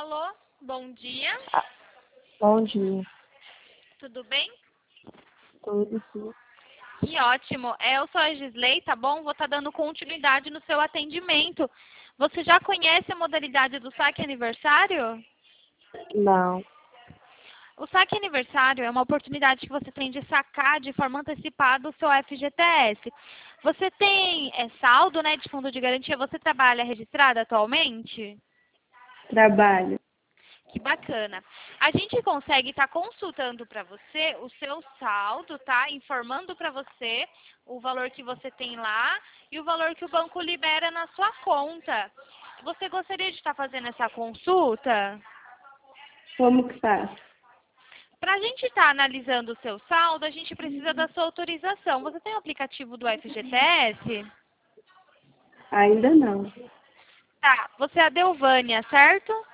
Alô, bom dia, Ah, bom dia. tudo bem? Tudo sim. Que ótimo. Eu sou a Gisley, tá bom? Vou estar dando continuidade no seu atendimento. Você já conhece a modalidade do saque aniversário? Não. O saque aniversário é uma oportunidade que você tem de sacar de forma antecipada o seu FGTS. Você tem saldo, né, de fundo de garantia? Você trabalha registrado atualmente? Trabalho. Que bacana. A gente consegue estar consultando para você o seu saldo, tá? Informando para você o valor que você tem lá e o valor que o banco libera na sua conta. Você gostaria de estar fazendo essa consulta? Como que faz? Para a gente estar analisando o seu saldo, a gente precisa da sua autorização. Você tem o aplicativo do FGTS? Ainda não. Tá. Você é a Delvânia, certo?